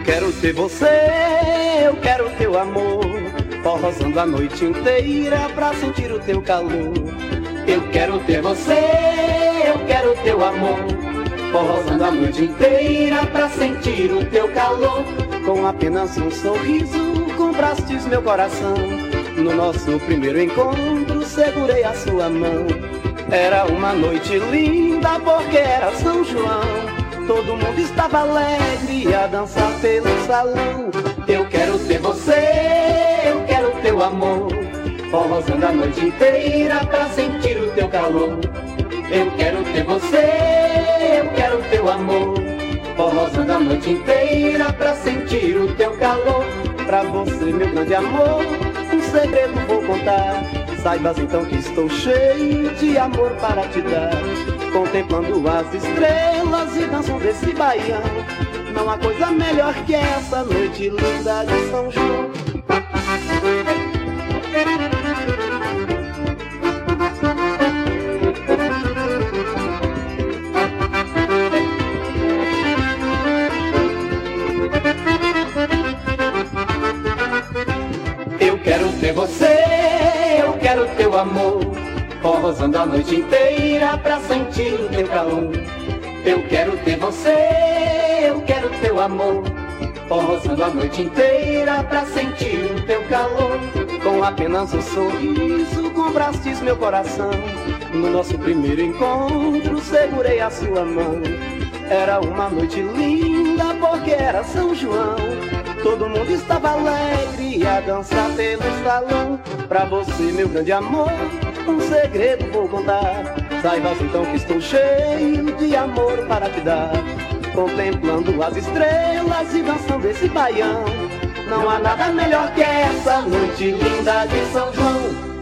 quero ter você, eu quero teu amor, forrosando a noite inteira pra sentir o teu calor. Eu quero ter você, eu quero teu amor, forrosando a noite inteira pra sentir o teu calor. Com apenas um sorriso comprastes meu coração. No nosso primeiro encontro segurei a sua mão. Era uma noite linda porque era São João. Todo mundo estava alegre a dançar pelo salão. Eu quero ter você, eu quero teu amor, forrosando a noite inteira pra sentir o teu calor. Eu quero ter você, eu quero teu amor, forrosando a noite inteira pra sentir o teu calor. Pra você, meu grande amor, um segredo vou contar. Saibas então que estou cheio de amor para te dar. Contemplando as estrelas e dançando esse baião, não há coisa melhor que essa noite linda de São João. Eu quero ter você, eu quero teu amor, forrosando a noite inteira pra sentir o teu calor. Eu quero ter você, eu quero teu amor, forrosando a noite inteira pra sentir o teu calor. Com apenas um sorriso comprastes meu coração. No nosso primeiro encontro segurei a sua mão. Era uma noite linda porque era São João. Todo mundo estava alegre a dançar pelo salão. Pra você, meu grande amor, um segredo vou contar. Saibas então que estou cheio de amor para te dar. Contemplando as estrelas e dançando esse baião, não há nada melhor que essa noite linda de São João.